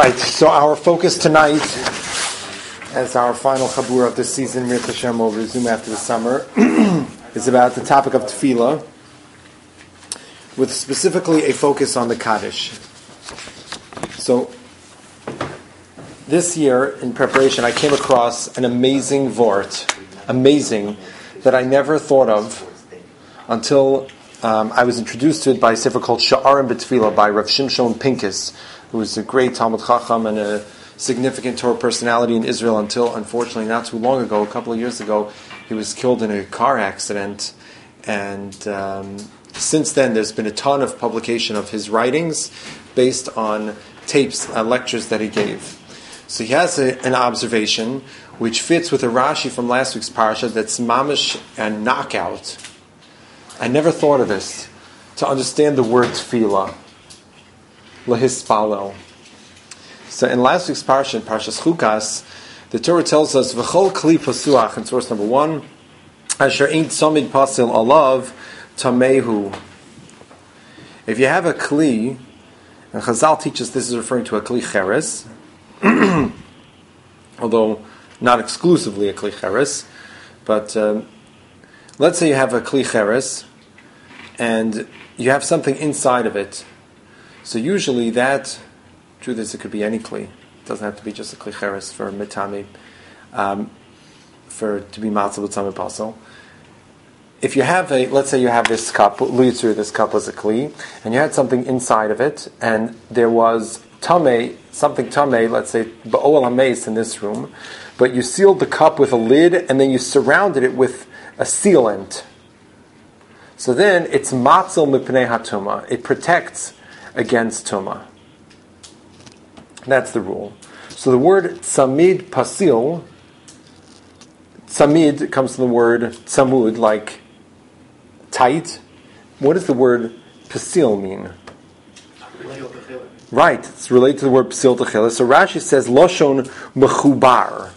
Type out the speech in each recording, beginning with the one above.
Right, so our focus tonight, as our final chabur of this season, Mir Hashem will resume after the summer, is about the topic of tefillah, with specifically a focus on the Kaddish. So, this year, in preparation, I came across an amazing vort, that I never thought of until I was introduced to it by a sefer called Sha'arim B'Tefillah by Rav Shimshon Pincus, who was a great Talmud Chacham and a significant Torah personality in Israel until, unfortunately, not too long ago, a couple of years ago, he was killed in a car accident. And since then, there's been a ton of publication of his writings based on tapes, lectures that he gave. So he has an observation which fits with a Rashi from last week's parasha that's mamish and knockout. I never thought of this, to understand the word tefillah, lehispalel. So in last week's parasha, in Parashas Chukas, the Torah tells us, v'chol kli pasuach, in source number 1, asher ein tzomid pasil alav tamehu. If you have a kli, and Chazal teaches this is referring to a kli cheres, although not exclusively a kli cheres, but let's say you have a kli cheres, and you have something inside of it. So usually that, truth is, it could be any kli. It doesn't have to be just a kli cheres for mitami, for to be matzah b'tzamid pasel. If you have let's say you have this cup, this cup was a kli, and you had something inside of it, and there was something tamei, let's say ba'ol hameis in this room, but you sealed the cup with a lid, and then you surrounded it with a sealant. So then it's matzel mipnei hatuma. It protects against tuma. That's the rule. So the word tzamid pasil, tzamid comes from the word tzamud, like tight. What does the word pasil mean? Right, it's related to the word pasil techila. So Rashi says loshon mechubar,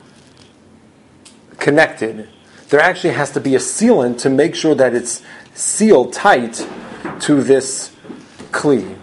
connected. There actually has to be a sealant to make sure that it's sealed tight to this kli.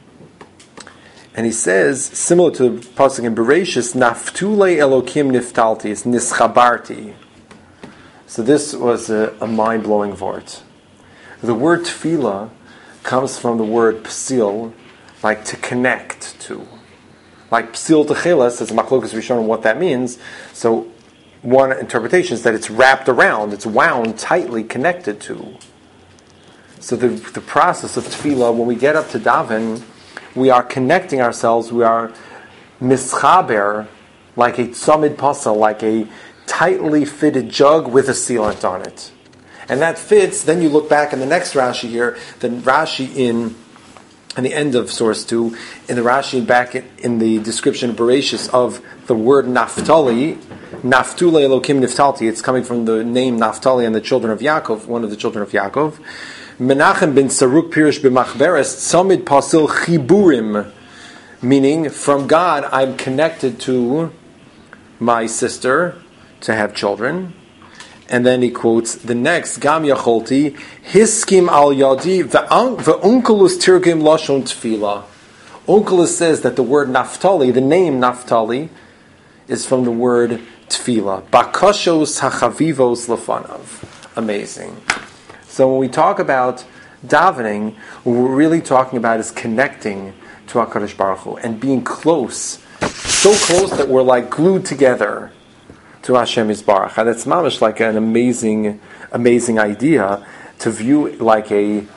And he says, similar to the pasuk in Bereshis, naftule elokim niftalti, it's nischabarti. So this was a mind-blowing vort. The word tefillah comes from the word psil, like to connect to. Like psil techila, says Machlokas Rishonim what that means. So one interpretation is that it's wrapped around, it's wound tightly connected to. So the process of tefillah, when we get up to daven, we are connecting ourselves, we are mischaber, like a tzamid pasal, like a tightly fitted jug with a sealant on it. And that fits, then you look back in the next Rashi here, the Rashi in the end of source 2, in the Rashi back in the description of Bereshis of the word Naftali, Naftule Elokim Niftalti, it's coming from the name Naftali and the children of Yaakov, one of the children of Yaakov. Menachem bin Saruk Pirish b'Machberes Tzamid Pasil Chiburim, meaning from God I'm connected to my sister to have children. And then he quotes the next Gam Yacholti Hiskim al Yadi ve'Unkelus Tirgim Lashon Tefillah. Unkelus says that the word Naftali, the name Naftali, is from the word Tefillah. Bakashos hachavivos lefanav. Amazing. So when we talk about davening, what we're really talking about is connecting to HaKadosh Baruch Hu and being close, so close that we're like glued together to Hashem Yisbarach. And it's mamish like an amazing idea to view like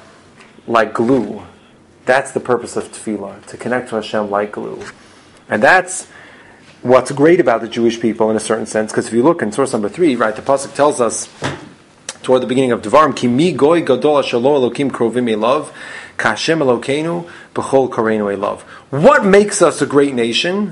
glue. That's the purpose of tefillah, to connect to Hashem like glue. And that's what's great about the Jewish people in a certain sense, because if you look in source number 3, right, the pasuk tells us toward the beginning of Devarim, Ki mi goy gadol shelo elokim krovim elav, ka Hashem elokeinu b'chol kareinu elav. What makes us a great nation?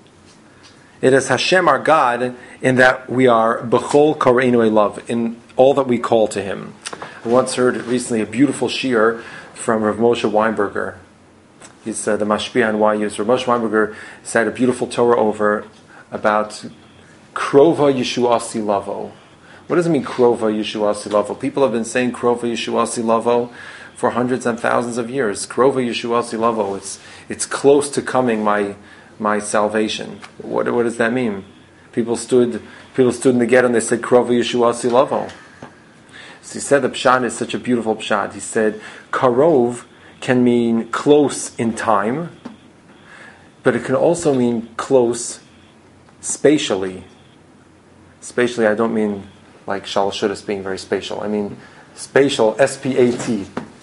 It is Hashem our God, in that we are b'chol kareinu elav, in all that we call to Him. I once heard recently a beautiful shiur from Rav Moshe Weinberger. He's the mashpia on YU. Rav Moshe Weinberger said a beautiful Torah over about krova yeshuasi lavo. What does it mean, krova yeshuasi lavo? People have been saying krova yeshuasi lavo for hundreds and thousands of years. Krova yeshuasi lavo. It's close to coming, my my salvation. What does that mean? People stood in the ghetto and they said, Krova Yeshua Silavo. So he said the pshat is such a beautiful pshat. He said, Karov can mean close in time, but it can also mean close spatially. Spatially, I don't mean like Shalosh Shudas being very spatial. I mean spatial, S-P-A-T,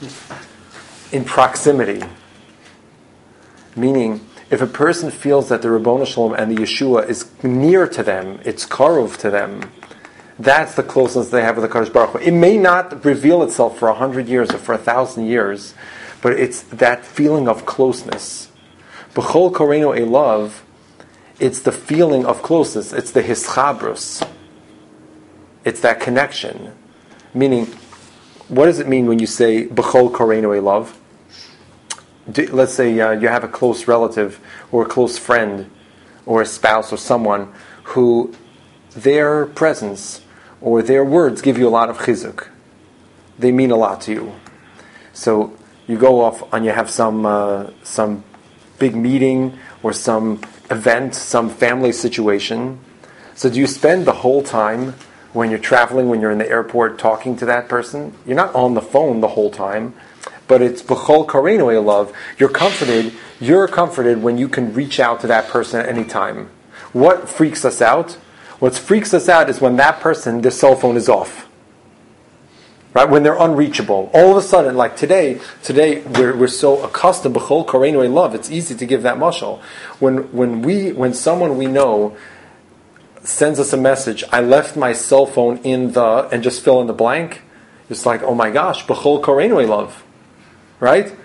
in proximity. Meaning, if a person feels that the Ribono Shalom and the Yeshua is near to them, it's karov to them, that's the closeness they have with the Kadosh Baruch Hu. It may not reveal itself for 100 years or for 1,000 years, but it's that feeling of closeness. B'chol Koreinu Elav, it's the feeling of closeness. It's the hischabrus. It's that connection. Meaning, what does it mean when you say B'chol Koreinu Elav? Let's say you have a close relative or a close friend or a spouse or someone who their presence or their words give you a lot of chizuk. They mean a lot to you. So you go off and you have some big meeting or some event, some family situation. So do you spend the whole time when you're traveling, when you're in the airport, talking to that person? You're not on the phone the whole time. But it's b'chol kareinu elav. You're comforted when you can reach out to that person at any time. What freaks us out? What freaks us out is when that person, their cell phone is off. Right? When they're unreachable. All of a sudden, like today we're so accustomed b'chol kareinu elav. It's easy to give that mashal. When someone we know sends us a message, I left my cell phone and just fill in the blank. It's like, oh my gosh, b'chol kareinu elav. Right?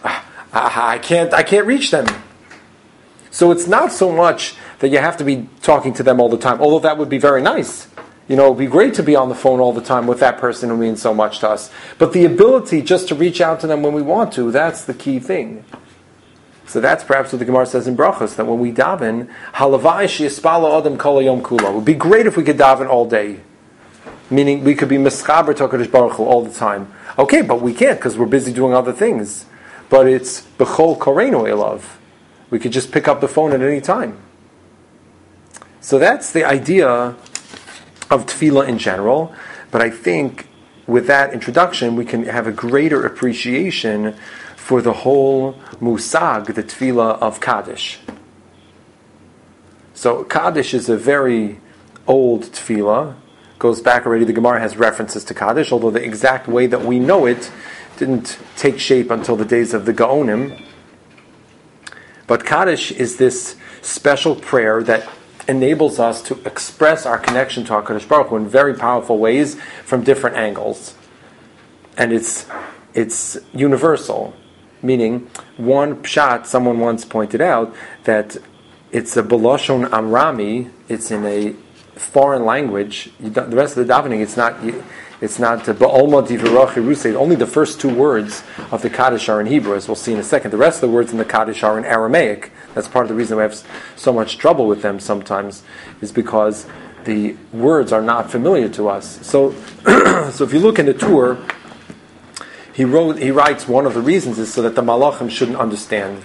I can't reach them. So it's not so much that you have to be talking to them all the time, although that would be very nice. It would be great to be on the phone all the time with that person who means so much to us. But the ability just to reach out to them when we want to, that's the key thing. So that's perhaps what the Gemara says in Brachos, that when we daven, halavai sheyispala adam kol hayom kulo. It would be great if we could daven all day. Meaning we could be mischaber to HaKadosh Baruch Hu all the time. Okay, but we can't because we're busy doing other things. But it's b'chol koreinu elav. We could just pick up the phone at any time. So that's the idea of tefillah in general. But I think with that introduction, we can have a greater appreciation for the whole musag, the tefillah of Kaddish. So Kaddish is a very old tefillah. Goes back already, the Gemara has references to Kaddish, although the exact way that we know it didn't take shape until the days of the Gaonim. But Kaddish is this special prayer that enables us to express our connection to HaKadosh Baruch Hu in very powerful ways from different angles. And it's universal, meaning one pshat, someone once pointed out that it's a B'lashon Amrami, it's in a foreign language. The rest of the davening, it's not ba'olma divrach Yerusei. Only the first two words of the Kaddish are in Hebrew, as we'll see in a second. The rest of the words in the Kaddish are in Aramaic. That's part of the reason we have so much trouble with them sometimes, is because the words are not familiar to us. So, so if you look in the Tur, he writes one of the reasons is so that the Malachim shouldn't understand.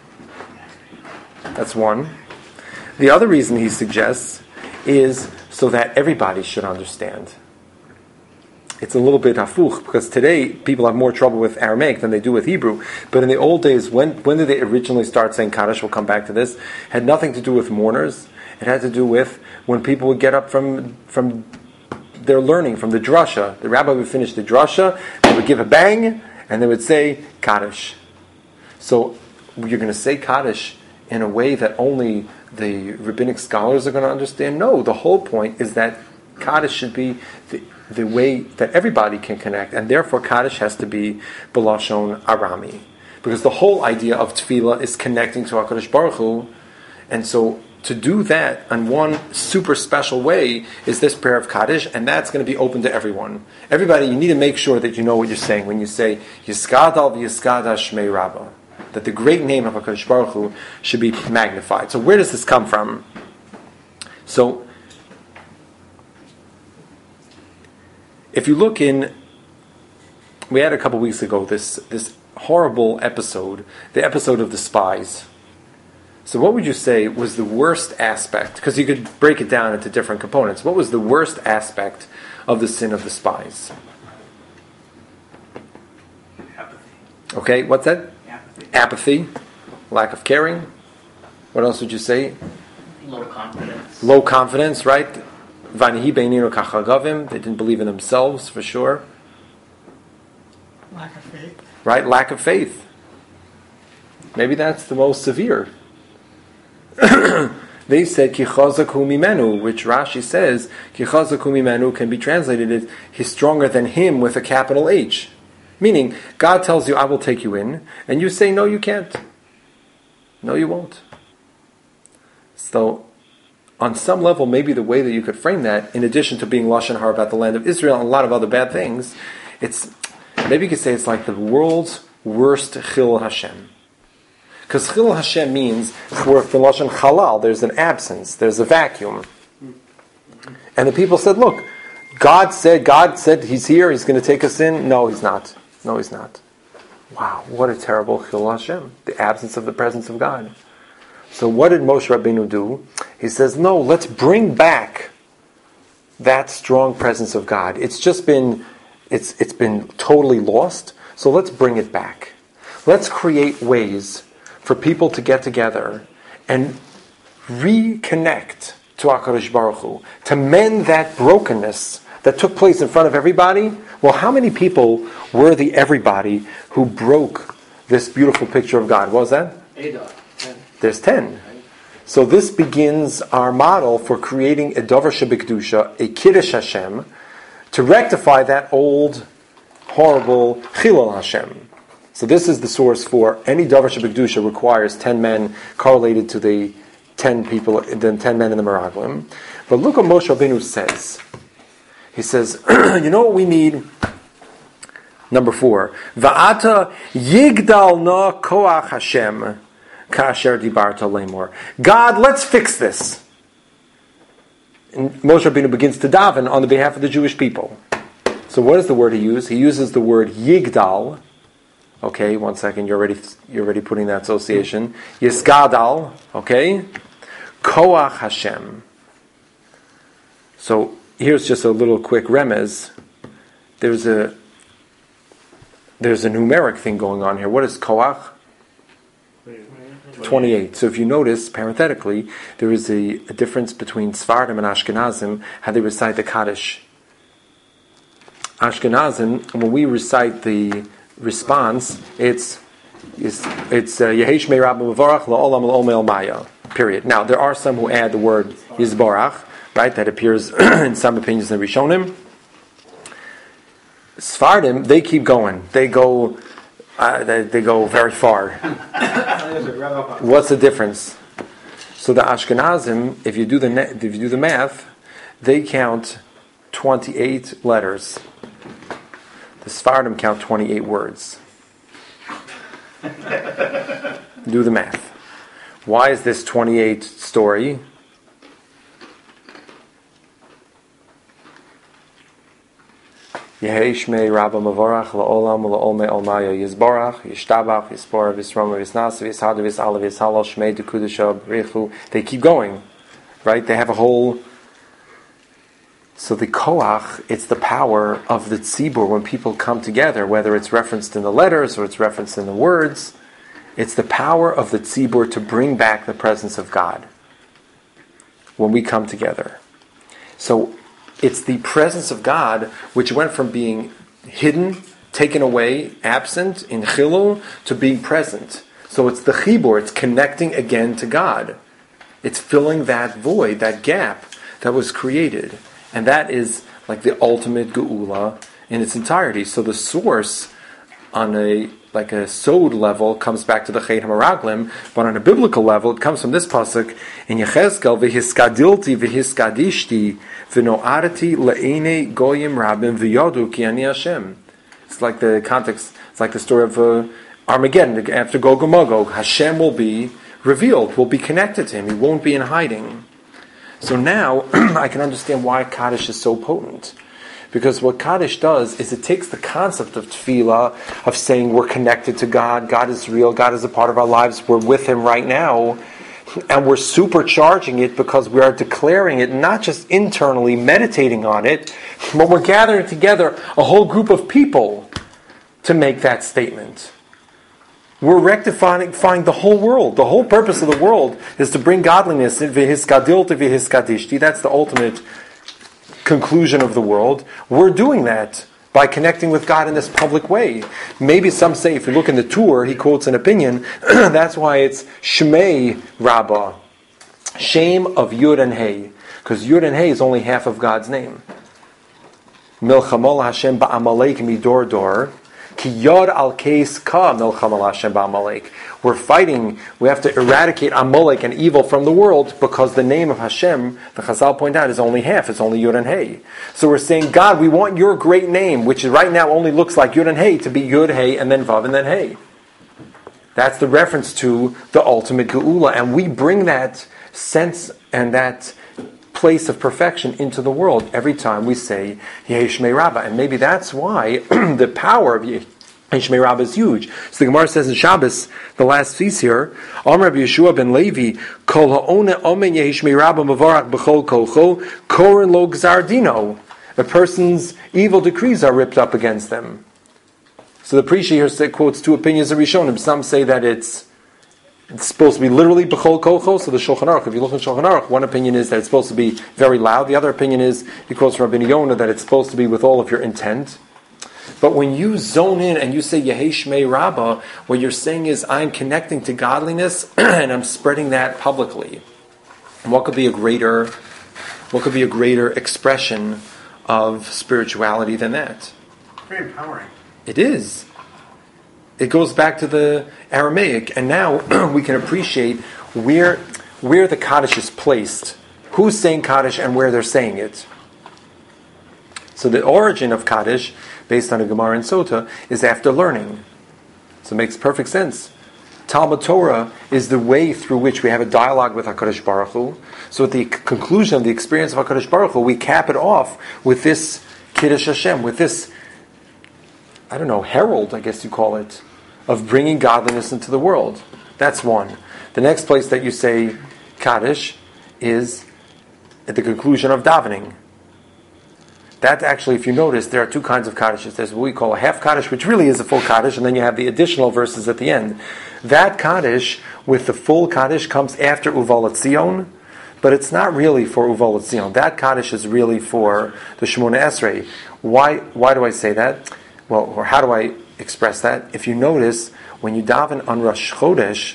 That's one. The other reason he suggests is so that everybody should understand. It's a little bit hafuch, because today people have more trouble with Aramaic than they do with Hebrew. But in the old days, when did they originally start saying Kaddish? We'll come back to this. It had nothing to do with mourners. It had to do with when people would get up from their learning, from the drasha. The rabbi would finish the drasha, they would give a bang, and they would say Kaddish. So you're going to say Kaddish in a way that only the rabbinic scholars are going to understand? No, the whole point is that Kaddish should be the way that everybody can connect, and therefore Kaddish has to be B'lashon Arami. Because the whole idea of tefillah is connecting to HaKadosh Baruch Hu, and so to do that in one super special way is this prayer of Kaddish, and that's going to be open to everyone. Everybody, you need to make sure that you know what you're saying when you say Yiskadal v'Yiskada Shmei Rabbah, that the great name of HaKadosh Baruch Hu should be magnified. So where does this come from? So if you look in, we had a couple weeks ago this horrible episode, the episode of the spies. So what would you say was the worst aspect? Because you could break it down into different components. What was the worst aspect of the sin of the spies? Apathy. Okay, what's that? Apathy. Apathy, lack of caring. What else would you say? Low confidence. Low confidence, right? Vanihi beininu kachagavim. They didn't believe in themselves, for sure. Lack of faith. Right? Lack of faith. Maybe that's the most severe. They said ki chazaku mimenu, which Rashi says ki chazaku mimenu can be translated as he's stronger than him with a capital H. Meaning, God tells you, I will take you in, and you say, no, you can't. No, you won't. So, on some level, maybe the way that you could frame that, in addition to being Lashon Hara about the land of Israel and a lot of other bad things, it's maybe you could say it's like the world's worst Chil Hashem. Because Chil Hashem means, for Lashon Halal, there's an absence, there's a vacuum. And the people said, look, God said he's here, he's going to take us in. No, he's not. No, he's not. Wow, what a terrible Chil Hashem, the absence of the presence of God. So what did Moshe Rabbeinu do? He says, no, let's bring back that strong presence of God. It's just been, it's been totally lost, so let's bring it back. Let's create ways for people to get together and reconnect to HaKadosh Baruch Hu, to mend that brokenness that took place in front of everybody. Well, how many people were the everybody who broke this beautiful picture of God? What was that? 10. There's 10. So this begins our model for creating a Dover Shebikdusha, a Kiddush Hashem, to rectify that old, horrible Chilul Hashem. So this is the source for any Dover Shebikdusha requires 10 men correlated to the 10 people, the 10 men in the Meraglim. But look what Moshe Rabbeinu says. He says, you know what we need? Number 4. Va'ata yigdal na koach Hashem kasher dibarta lemor. God, let's fix this. And Moshe Rabbeinu begins to daven on the behalf of the Jewish people. So what is the word he uses? He uses the word yigdal. Okay, one second, you're already putting that association. Yisgadal, okay? Koach Hashem. So here's just a little quick remez. There's a numeric thing going on here. What is koach? 28. So if you notice, parenthetically, there is a difference between Sfardim and Ashkenazim, how they recite the Kaddish. Ashkenazim, when we recite the response, it's Yehesh Mei Rabba Mevorach La'olam L'Omei Maya. Period. Now, there are some who add the word Yizborach, right? That appears in some opinions in the Rishonim. Sfardim, they keep going. They go very far. What's the difference? So the Ashkenazim, if you do the math, they count 28 letters. The Sfardim count 28 words. Do the math. Why is this 28 story? Yehesh Shmei Rabba Mavorach La'olam La'olmei Olmaya Yizborach Yishtabach Yispor Visroma Visnas Vishad Visala Vishalal Shmei Dekudusha Brichu. They keep going, right? They have a whole. So the koach, it's the power of the tzibur when people come together, whether it's referenced in the letters or it's referenced in the words. It's the power of the tzibur to bring back the presence of God when we come together. So it's the presence of God which went from being hidden, taken away, absent in chilul, to being present. So it's the chibur, it's connecting again to God. It's filling that void, that gap that was created. And that is like the ultimate geula in its entirety. So the source on a sod level comes back to the Chet HaMeraglim, but on a biblical level it comes from this pasuk in Yechezkel, v'hiskadilti v'hiskadishti v'no'arati le'enei goyim rabim v'yodu ki ani Hashem. It's like the context, it's like the story of Armageddon. After Gog and Magog, Hashem will be revealed, will be connected to him, he won't be in hiding. So now I can understand why Kaddish is so potent. Because what Kaddish does is it takes the concept of tefillah, of saying we're connected to God, God is real, God is a part of our lives, we're with Him right now, and we're supercharging it because we are declaring it not just internally, meditating on it, but we're gathering together a whole group of people to make that statement. We're rectifying the whole world. The whole purpose of the world is to bring godliness. V'hiskadilti v'hiskadishti. That's the ultimate conclusion of the world. We're doing that by connecting with God in this public way. Maybe some say, if you look in the Tur, he quotes an opinion, that's why it's Shmei Rabbah. Shame of Yud and Hey. Because Yud and Hey is only half of God's name. Milchamol Hashem ba'amalek midor dor. Ki yod al keis ka milchamol Hashem ba'amalek. We're fighting, we have to eradicate Amalek and evil from the world because the name of Hashem, the Chazal point out, is only half. It's only Yud and Hey. So we're saying, God, we want your great name, which right now only looks like Yud and Hey, to be Yud, Hey, and then Vav, and then Hey. That's the reference to the ultimate Geula. And we bring that sense and that place of perfection into the world every time we say Yehi Shmei Rabbah. And maybe that's why the power of Yehi Shmei Rabbah is huge. So the Gemara says in Shabbos, the last piece here, Amar Rabbi Yeshua ben Levi, Kol ha'one omen Yehi Shmei Rabbah mavarach b'chol kolcho, koren lo gzar dino. A person's evil decrees are ripped up against them. So the Prisha here quotes two opinions of Rishonim. Some say that it's supposed to be literally b'chol kolcho. So the Shulchan Aruch, if you look in Shulchan Aruch, one opinion is that it's supposed to be very loud. The other opinion is, he quotes from Rabbi Yonah, that it's supposed to be with all of your intent. But when you zone in and you say Yehi Shmei Rabbah, what you're saying is, I'm connecting to godliness and I'm spreading that publicly. And what could be a greater expression of spirituality than that? Very empowering. It is. It goes back to the Aramaic, and now we can appreciate where the Kaddish is placed, who's saying Kaddish and where they're saying it. So the origin of Kaddish, based on a Gemara and Sota, is after learning. So it makes perfect sense. Talmud Torah is the way through which we have a dialogue with HaKadosh Baruch Hu. So at the conclusion of the experience of HaKadosh Baruch Hu, we cap it off with this Kiddush Hashem, with this, herald, I guess you call it, of bringing godliness into the world. That's one. The next place that you say Kaddish is at the conclusion of davening. That actually, if you notice, there are two kinds of Kaddishes. There's what we call a half Kaddish, which really is a full Kaddish, and then you have the additional verses at the end. That Kaddish, with the full Kaddish, comes after Uval Etzion, but it's not really for Uval Etzion. That Kaddish is really for the Shemona Esrei. Why do I say that? Well, or how do I express that? If you notice, when you daven on Rosh Chodesh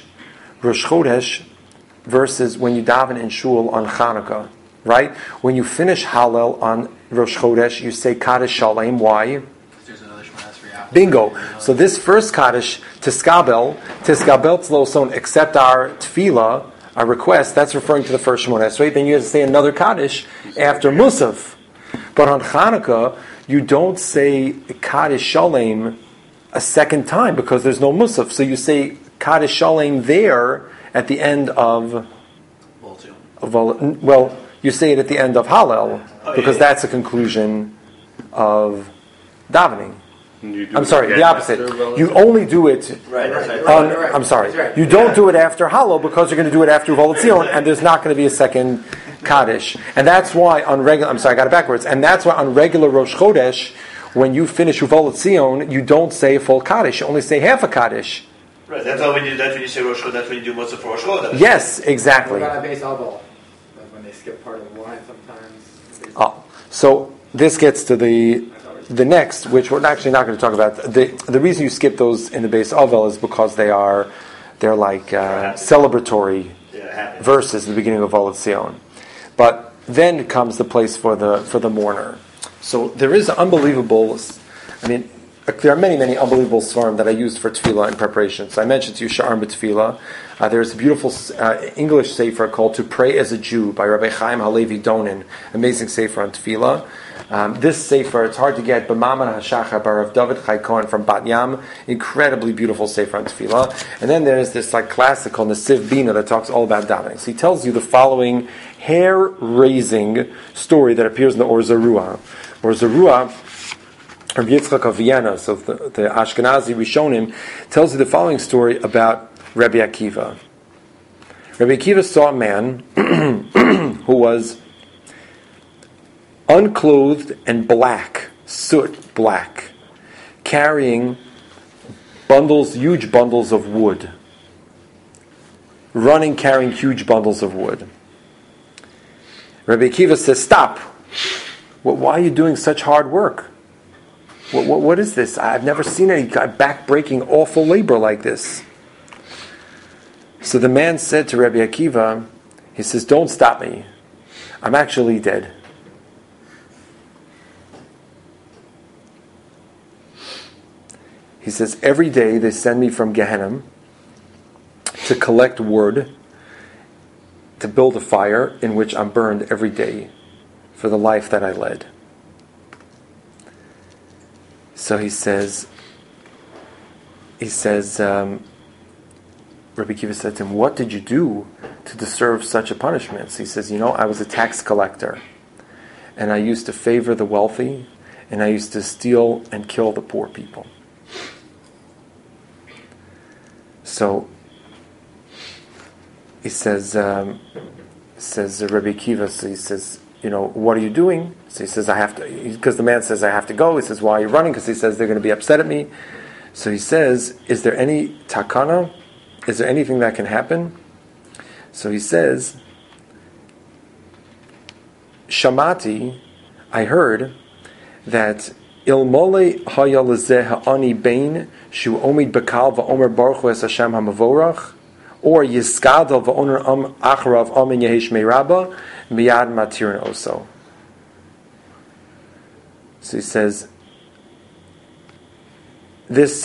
versus when you daven in Shul on Chanukah, right? When you finish Hallel on Rosh Chodesh, you say Kaddish Shalem. Why? There's another Shemona Esrei. Bingo. So this first Kaddish, Tiskabel Tzloson, accept our tefillah, our request, that's referring to the first Shemona Esrei. Then you have to say another Kaddish after Musaf. But on Chanukah, you don't say Kaddish Shalem a second time because there's no Musaf. So you say Kaddish Shalem there at the end of you say it at the end of Hallel because that's a conclusion of davening. I'm sorry, the opposite. You only do it I'm sorry. You don't do it after Hallel because you're going to do it after Uval Etzion, and there's not going to be a second Kaddish. And that's why on regular, I got it backwards. And that's why on regular Rosh Chodesh, when you finish Uval Etzion, you don't say a full Kaddish. You only say half a Kaddish. Right. That's why when you say Rosh Chodesh, that's when you do Musaf for Rosh Chodesh. Yes, exactly. What about a base elbow? Like when they skip part of the line sometimes. Oh, so this gets to the next, which we're actually not going to talk about. The reason you skip those in the base Avel is because they're like celebratory verses at the beginning of Uval Etzion. But then comes the place for the mourner. So there is unbelievable. There are many unbelievable svarim that I used for tefillah in preparation. So I mentioned to you Sha'ar B'Tefillah. There's a beautiful English sefer called "To Pray as a Jew" by Rabbi Chaim Halevi Donin. Amazing sefer on tefillah. This sefer, it's hard to get, B'Maman HaShachar by Rav David Chai Cohen from Bat Yam. Incredibly beautiful sefer on tefillah. And then there's this classic called Nesiv Bina that talks all about davening. So he tells you the following hair-raising story that appears in the Or Zarua. Or Zarua, Rabbi Yitzchak of Vienna, so the Ashkenazi Rishonim, tells you the following story about Rabbi Akiva. Rabbi Rabbi Akiva saw a man who was unclothed and black, soot black, carrying huge bundles of wood, running, carrying huge bundles of wood. Rabbi Akiva says, "Stop! Why are you doing such hard work? What is this? I've never seen any back-breaking, awful labor like this." So the man said to Rabbi Akiva, he says, "Don't stop me. I'm actually dead." He says, "Every day they send me from Gehenna to collect wood, to build a fire in which I'm burned every day for the life that I led." So he says, Rabbi Akiva said to him, "What did you do to deserve such a punishment?" So he says, "I was a tax collector, and I used to favor the wealthy, and I used to steal and kill the poor people." So he says, Rabbi Akiva, so he says, "What are you doing?" So he says, "I have to," because the man says, "I have to go." He says, "Why are you running?" Because he says, "They're going to be upset at me." So he says, "Is there any takana? Is there anything that can happen?" So he says, "Shamati, I heard that ilmole haya lezeh ha'ani bein shu omid bekal va'omer baruch hu es Hashem ha'mavorach or yiskadal va'oner acharav amin yehesh meiraba miyad matirin oso." So he says, this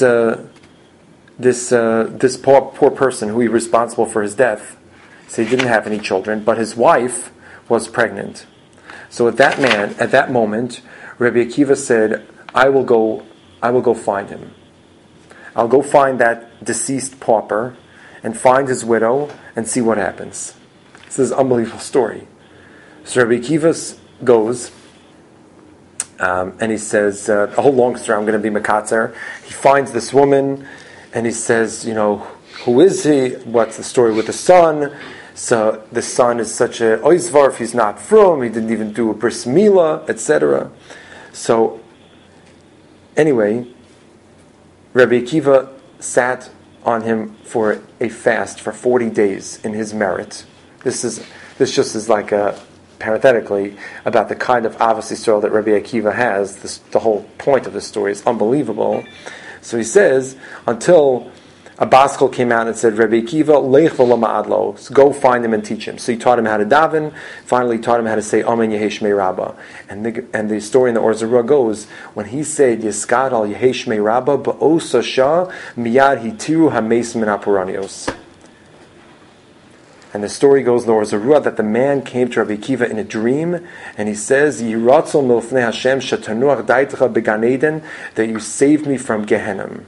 poor person who was responsible for his death, so he didn't have any children, but his wife was pregnant. So at that moment, Rabbi Akiva said, I will go find him. I'll go find that deceased pauper and find his widow and see what happens." This is an unbelievable story. So Rabbi Akiva goes, and he says, a whole long story, I'm going to be makatzer. He finds this woman, and he says, who is he? What's the story with the son? So the son is such a oizvarf, he's not from, he didn't even do a bris milah, etc. So, anyway, Rabbi Akiva sat on him for a fast for 40 days in his merit. This just is like parenthetically, about the kind of Avos Yisrael that Rabbi Akiva has. The whole point of this story is unbelievable. So he says, until a Baskol came out and said, "Rabbi Akiva, lech v'lo ma'adlo," so go find him and teach him. So he taught him how to daven, finally taught him how to say Amen Yehesh Meiraba. And the story in the Or Zarua goes, when he said Yiskad al Yehesh Meiraba ba'os Shah miyad hitiru hameis min apuranios. And the story goes in the Or Zarua that the man came to Rabbi Akiva in a dream, and he says, "Yiratzol milfnei Hashem shetanuach daitecha began Eden," that you saved me from Gehenna.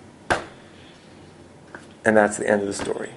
And that's the end of the story.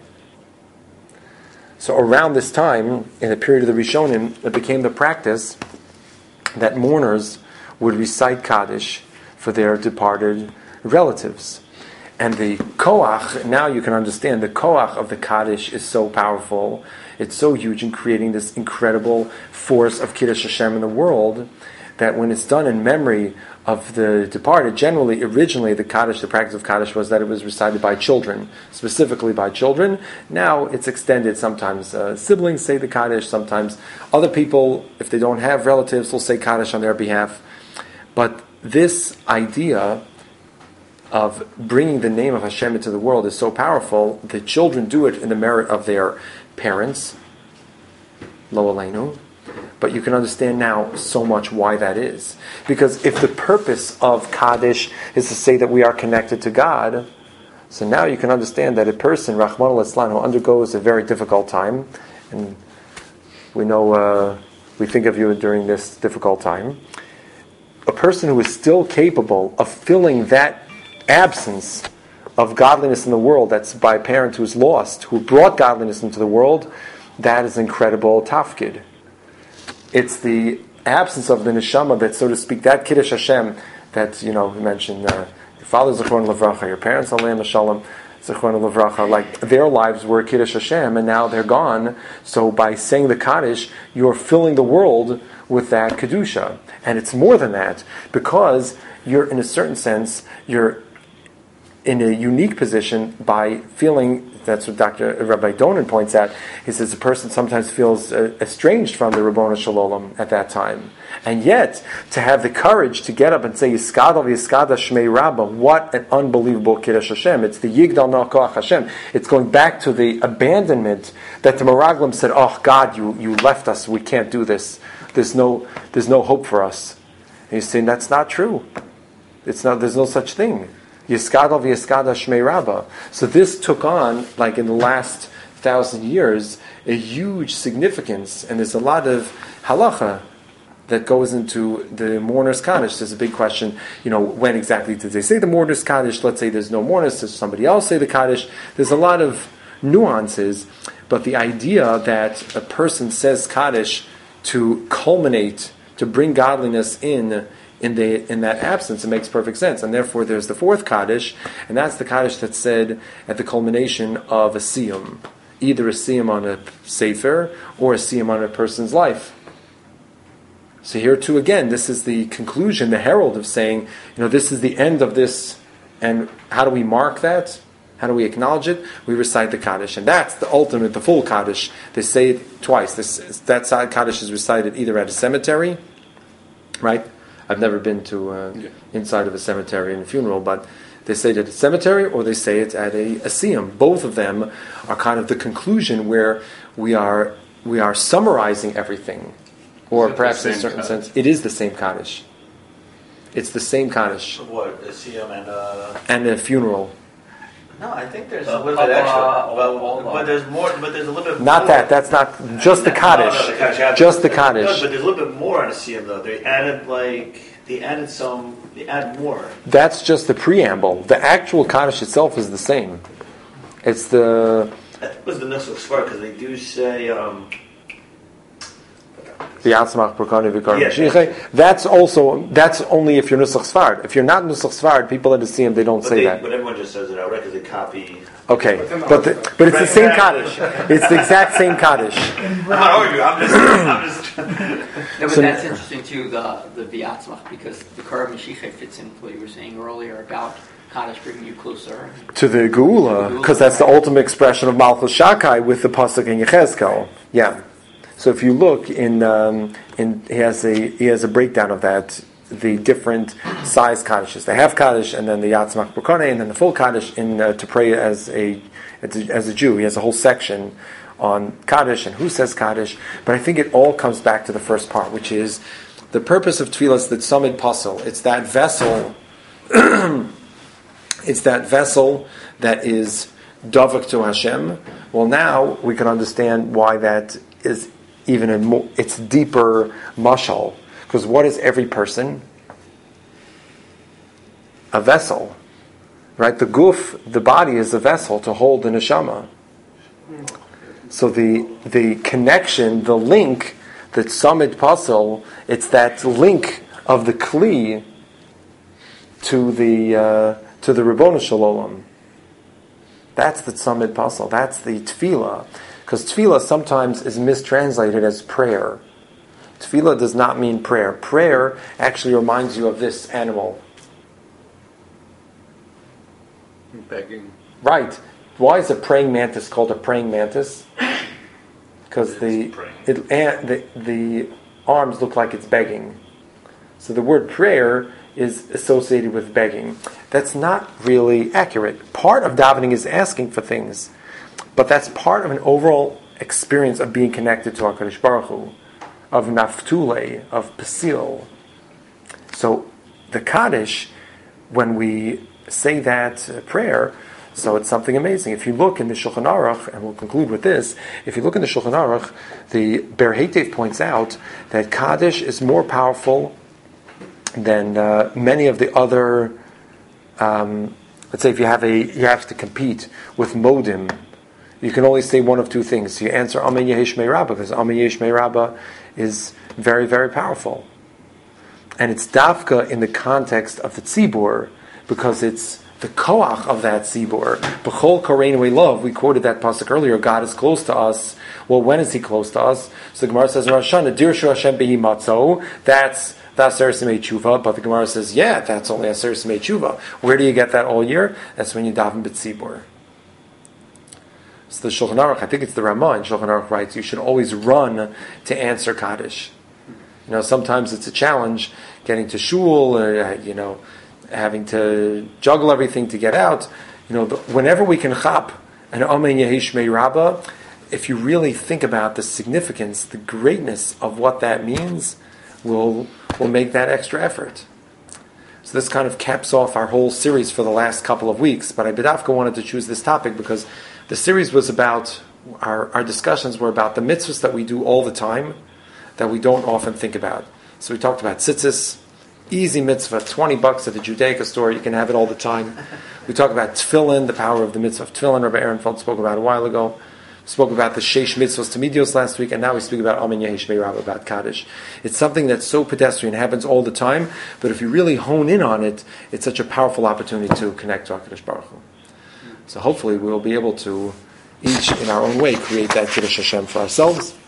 So around this time, in the period of the Rishonim, it became the practice that mourners would recite Kaddish for their departed relatives. And the koach, now you can understand, the koach of the Kaddish is so powerful, it's so huge in creating this incredible force of Kiddush Hashem in the world, that when it's done in memory of the departed, originally the practice of Kaddish was that it was recited by children, specifically by children. Now it's extended. Sometimes siblings say the Kaddish, sometimes other people, if they don't have relatives, will say Kaddish on their behalf. But this idea of bringing the name of Hashem into the world is so powerful. The children do it in the merit of their parents, Lo Aleinu. But you can understand now so much why that is. Because if the purpose of Kaddish is to say that we are connected to God, so now you can understand that a person, Rahman al-Islam, who undergoes a very difficult time, and we know, we think of you during this difficult time, a person who is still capable of filling that absence of godliness in the world, that's by a parent who's lost, who brought godliness into the world, that is incredible tafkid. It's the absence of the neshama that, so to speak, that Kiddush Hashem that, you mentioned, your father's Zechron Levracha, your parents Aleim Shalom, Zechron Levracha, like their lives were Kiddush Hashem, and now they're gone. So by saying the Kaddish, you're filling the world with that Kedusha. And it's more than that, because you're, in a certain sense, you're in a unique position by feeling. That's what Rabbi Donin points out. He says a person sometimes feels estranged from the Ribono Shel Olam at that time. And yet, to have the courage to get up and say, Yiskadav Yiskada Shmei Rabbah, what an unbelievable Kiddush Hashem. It's the Yigdal Na'koach Hashem. It's going back to the abandonment that the Meraglim said, oh God, you left us, we can't do this. There's no hope for us. And he's saying that's not true. There's no such thing. Yiskadav Yiskada Shmei Rabbah. So this took on, like in the last 1,000 years, a huge significance, and there's a lot of halacha that goes into the mourner's Kaddish. There's a big question, when exactly did they say the mourner's Kaddish? Let's say there's no mourners, does somebody else say the Kaddish? There's a lot of nuances, but the idea that a person says Kaddish to culminate, to bring godliness in that absence, it makes perfect sense. And therefore there's the fourth Kaddish, and that's the Kaddish that's said at the culmination of a siyum. Either a siyum on a sefer, or a siyum on a person's life. So here too, again, this is the conclusion, the herald of saying, this is the end of this, and how do we mark that? How do we acknowledge it? We recite the Kaddish, and that's the ultimate, the full Kaddish. They say it twice. That side Kaddish is recited either at a cemetery, right? I've never been to inside of a cemetery in a funeral, but they say it at a cemetery, or they say it at a siyum. Both of them are kind of the conclusion where we are summarizing everything. Or perhaps in a certain sense, it is the same Kaddish. It's the same Kaddish. What, a siyum and a funeral. No, I think there's a little bit extra. But there's more. But there's a little bit. Not more. that. That's not just the Kaddish. No, the Kaddish. Just the Kaddish. No, but there's a little bit more on a siyum though. They added more. That's just the preamble. The actual Kaddish itself is the same. It's the. That was the Nusach Sfar, because they do say. V'yatzmach Brokani V'kar Mashiach. That's only if you're Nusach Sfard. If you're not Nusach Sfard, people at the siyum, they don't say that. But everyone just says it outright because they copy. Okay, but it's the same Kaddish. It's the exact same Kaddish. I'm not arguing. I'm just. No, but that's interesting too. The V'yatzmach, because the Kar Mashiach fits into what you were saying earlier about Kaddish bringing you closer to the Geula, because that's the ultimate expression of Malchus Shakai with the pasuk in Yechezkel. Yeah. So if you look he has a breakdown of that, the different size Kaddishes, the half Kaddish, and then the Yatzmach B'Konei, and then the full Kaddish to pray as a Jew. He has a whole section on Kaddish and who says Kaddish. But I think it all comes back to the first part, which is the purpose of Tefillah is that Tzamid Pasel. It's that vessel. It's that vessel that is Davak to Hashem. Well, now we can understand why that is. Even it's deeper mashal, because what is every person? A vessel, right? The guf, the body, is a vessel to hold the neshama. So the connection, the link, that Tzamid Pasel, it's that link of the kli to the Ribono Shel Olam. That's the Tzamid Pasel. That's the tefillah. Because tefillah sometimes is mistranslated as prayer. Tefillah does not mean prayer. Prayer actually reminds you of this animal. Begging. Right. Why is a praying mantis called a praying mantis? Because the arms look like it's begging. So the word prayer is associated with begging. That's not really accurate. Part of davening is asking for things. But that's part of an overall experience of being connected to HaKadosh Baruch Hu, of Naftule, of Pasil. So the Kaddish, when we say that prayer, so it's something amazing. If you look in the Shulchan Aruch, and we'll conclude with this, if you look in the Shulchan Aruch, the Ber Heitev points out that Kaddish is more powerful than many of the other, let's say if you have to compete with Modim, you can only say one of two things. You answer Amen Yehi Shmei Rabbah, because Amen Yehi Shmei Rabbah is very, very powerful. And it's dafka in the context of the tzibur, because it's the koach of that tzibur, b'chol korein we love. We quoted that pasuk earlier. God is close to us. Well, when is He close to us? So the Gemara says in Rosh Hashanah, Dirshu Hashem behi matzo. That's Aser Simei Tshuva. But the Gemara says, yeah, that's only Aser Simei Tshuva. Where do you get that all year? That's when you daven b'tzibur. So the Shulchan Aruch, I think it's the Ramah in Shulchan Aruch writes, you should always run to answer Kaddish. Sometimes it's a challenge getting to shul, having to juggle everything to get out. Whenever we can chap an Amen Yehi Shmei Rabbah, if you really think about the significance, the greatness of what that means, will make that extra effort. So this kind of caps off our whole series for the last couple of weeks. But I b'dafka wanted to choose this topic because the series was about, our discussions were about the mitzvahs that we do all the time, that we don't often think about. So we talked about tzitzis, easy mitzvah, $20 at the Judaica store, you can have it all the time. We talked about tefillin, the power of the mitzvah of tefillin, Rabbi Ehrenfeld spoke about a while ago. We spoke about the sheish mitzvahs tamidios last week, and now we speak about Amen Yehi Shmei Rabbah, about Kaddish. It's something that's so pedestrian, happens all the time, but if you really hone in on it, it's such a powerful opportunity to connect to HaKadosh Baruch Hu. So hopefully we'll be able to, each in our own way, create that Kiddush Hashem for ourselves.